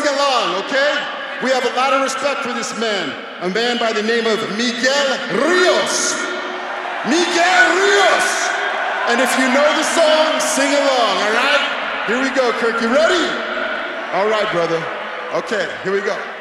along, okay? We have a lot of respect for this man, a man by the name of Miguel Rios. Miguel Rios! And if you know the song, sing along, all right? Here we go, Kirk. You ready? All right, brother. Okay, here we go.